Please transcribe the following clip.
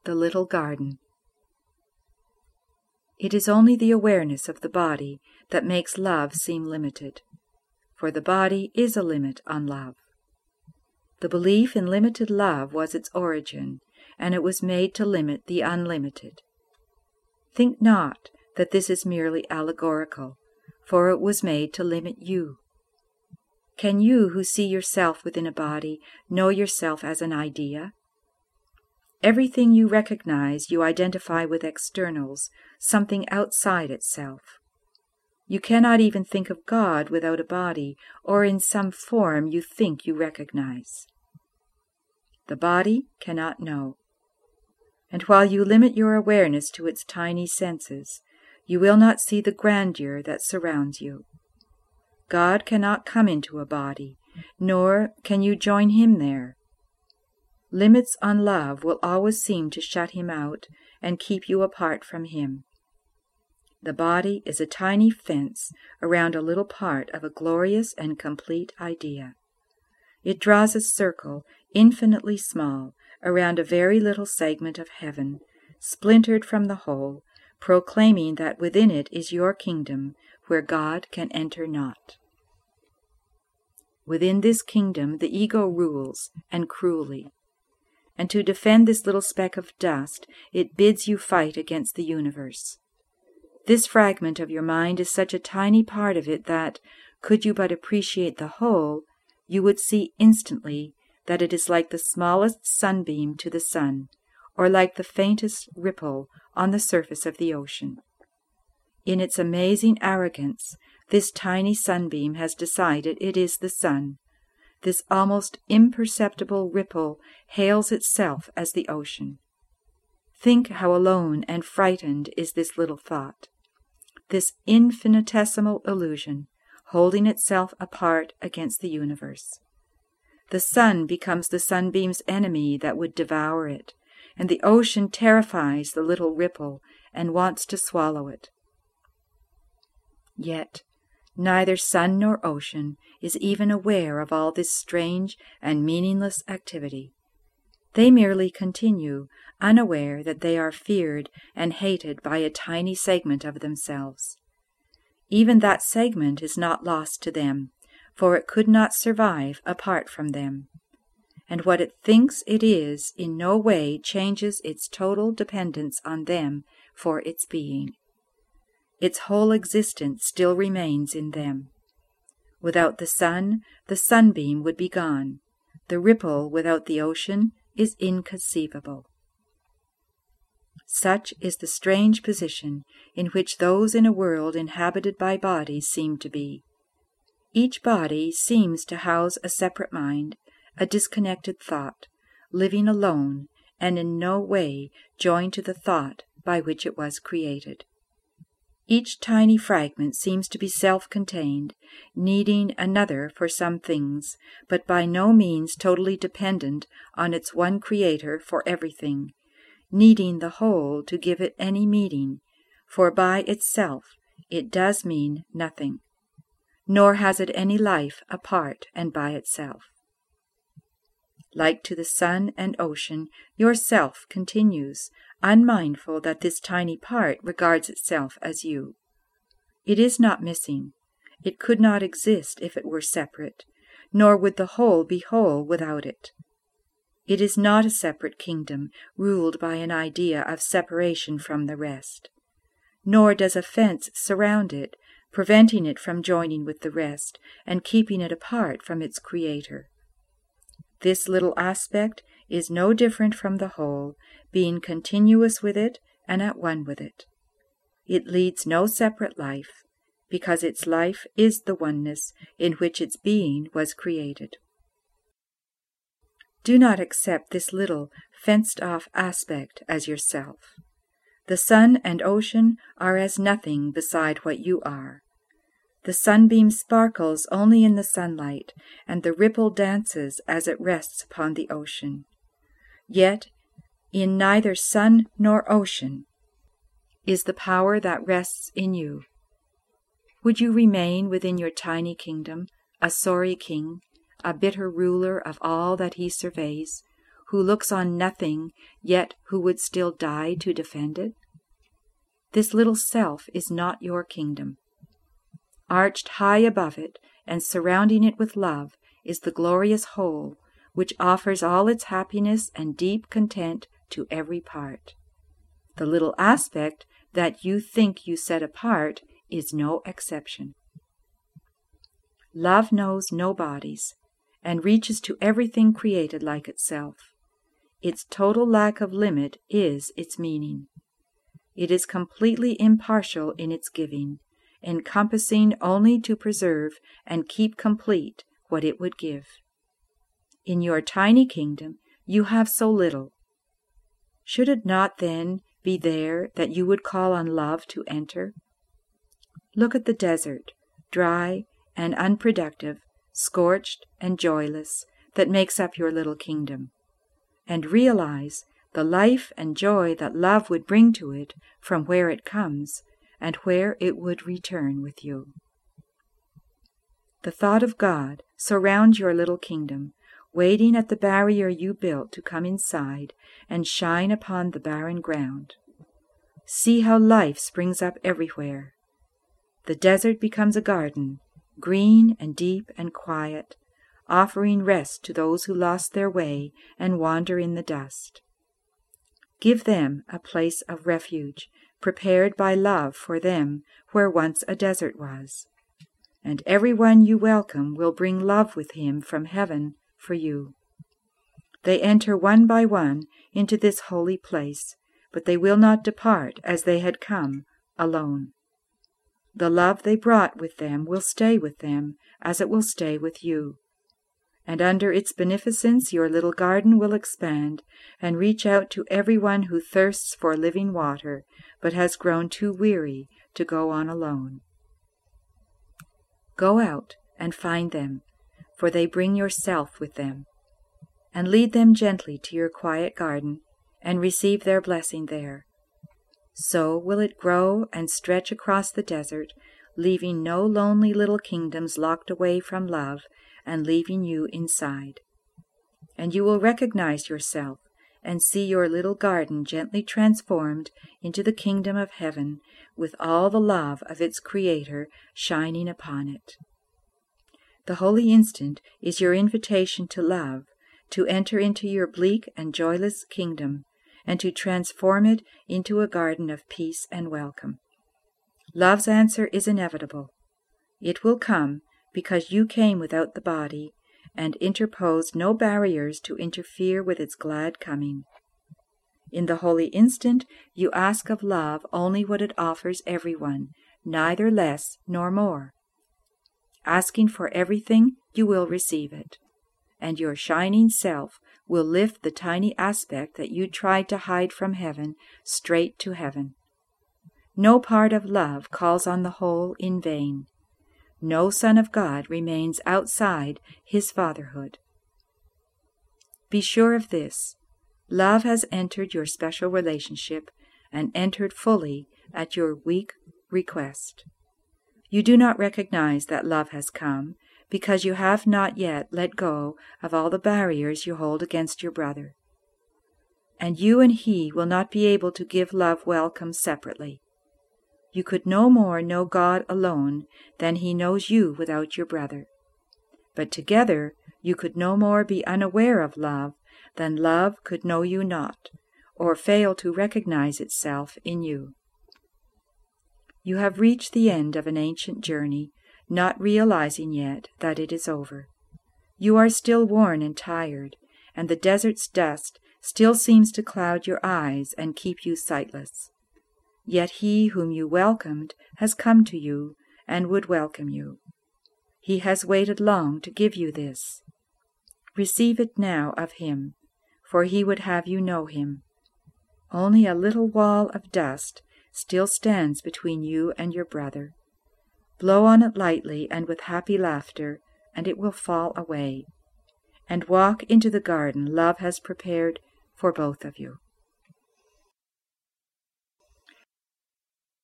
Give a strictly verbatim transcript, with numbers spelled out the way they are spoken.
The Little Garden. It is only the awareness of the body that makes love seem limited, for the body is a limit on love. The belief in limited love was its origin, and it was made to limit the unlimited. Think not that this is merely allegorical, for it was made to limit you. Can you, who see yourself within a body, know yourself as an idea? Everything you recognize you identify with externals, something outside itself. You cannot even think of God without a body, or in some form you think you recognize. The body cannot know. And while you limit your awareness to its tiny senses, you will not see the grandeur that surrounds you. God cannot come into a body, nor can you join him there. Limits on love will always seem to shut him out and keep you apart from him. The body is a tiny fence around a little part of a glorious and complete idea. It draws a circle, infinitely small, around a very little segment of heaven, splintered from the whole, proclaiming that within it is your kingdom, where God can enter not. Within this kingdom the ego rules, and cruelly. And to defend this little speck of dust, it bids you fight against the universe. This fragment of your mind is such a tiny part of it that, could you but appreciate the whole, you would see instantly that it is like the smallest sunbeam to the sun, or like the faintest ripple on the surface of the ocean. In its amazing arrogance, this tiny sunbeam has decided it is the sun. This almost imperceptible ripple hails itself as the ocean. Think how alone and frightened is this little thought, this infinitesimal illusion, holding itself apart against the universe. The sun becomes the sunbeam's enemy that would devour it, and the ocean terrifies the little ripple and wants to swallow it. Yet neither sun nor ocean is even aware of all this strange and meaningless activity. They merely continue, unaware that they are feared and hated by a tiny segment of themselves. Even that segment is not lost to them, for it could not survive apart from them. And what it thinks it is in no way changes its total dependence on them for its being. Its whole existence still remains in them. Without the sun, the sunbeam would be gone. The ripple without the ocean is inconceivable. Such is the strange position in which those in a world inhabited by bodies seem to be. Each body seems to house a separate mind, a disconnected thought, living alone and in no way joined to the thought by which it was created. Each tiny fragment seems to be self-contained, needing another for some things, but by no means totally dependent on its one creator for everything, needing the whole to give it any meaning, for by itself it does mean nothing, nor has it any life apart and by itself. Like to the sun and ocean, yourself continues, unmindful that this tiny part regards itself as you. It is not missing. It could not exist if it were separate, nor would the whole be whole without it. It is not a separate kingdom, ruled by an idea of separation from the rest. Nor does a fence surround it, preventing it from joining with the rest, and keeping it apart from its creator. This little aspect is no different from the whole, being continuous with it and at one with it. It leads no separate life, because its life is the oneness in which its being was created. Do not accept this little, fenced-off aspect as yourself. The sun and ocean are as nothing beside what you are. The sunbeam sparkles only in the sunlight, and the ripple dances as it rests upon the ocean. Yet, in neither sun nor ocean is the power that rests in you. Would you remain within your tiny kingdom, a sorry king, a bitter ruler of all that he surveys, who looks on nothing, yet who would still die to defend it? This little self is not your kingdom. Arched high above it and surrounding it with love is the glorious whole, which offers all its happiness and deep content to every part. The little aspect that you think you set apart is no exception. Love knows no bodies, and reaches to everything created like itself. Its total lack of limit is its meaning. It is completely impartial in its giving, encompassing only to preserve and keep complete what it would give. In your tiny kingdom you have so little. Should it not then be there that you would call on love to enter? Look at the desert, dry and unproductive, scorched and joyless, that makes up your little kingdom, and realize the life and joy that love would bring to it from where it comes, and where it would return with you. The thought of God surrounds your little kingdom, waiting at the barrier you built to come inside and shine upon the barren ground. See how life springs up everywhere. The desert becomes a garden, green and deep and quiet, offering rest to those who lost their way and wander in the dust. Give them a place of refuge, prepared by love for them where once a desert was. And everyone you welcome will bring love with him from heaven for you. They enter one by one into this holy place, but they will not depart as they had come, alone. The love they brought with them will stay with them as it will stay with you. And under its beneficence your little garden will expand and reach out to everyone who thirsts for living water, but has grown too weary to go on alone. Go out and find them, for they bring yourself with them, and lead them gently to your quiet garden, and receive their blessing there. So will it grow and stretch across the desert, leaving no lonely little kingdoms locked away from love, and leaving you inside. And you will recognize yourself, and see your little garden gently transformed into the kingdom of heaven, with all the love of its Creator shining upon it. The holy instant is your invitation to love, to enter into your bleak and joyless kingdom, and to transform it into a garden of peace and welcome. Love's answer is inevitable. It will come because you came without the body, and interposed no barriers to interfere with its glad coming. In the holy instant you ask of love only what it offers everyone, neither less nor more. Asking for everything, you will receive it, and your shining self will lift the tiny aspect that you tried to hide from heaven straight to heaven. No part of love calls on the whole in vain. No Son of God remains outside his fatherhood. Be sure of this. Love has entered your special relationship and entered fully at your weak request. You do not recognize that love has come because you have not yet let go of all the barriers you hold against your brother. And you and he will not be able to give love welcome separately. You could no more know God alone than he knows you without your brother. But together you could no more be unaware of love than love could know you not, or fail to recognize itself in you. You have reached the end of an ancient journey, not realizing yet that it is over. You are still worn and tired, and the desert's dust still seems to cloud your eyes and keep you sightless. Yet he whom you welcomed has come to you and would welcome you. He has waited long to give you this. Receive it now of him, for he would have you know him. Only a little wall of dust still stands between you and your brother. Blow on it lightly and with happy laughter, and it will fall away. And walk into the garden love has prepared for both of you.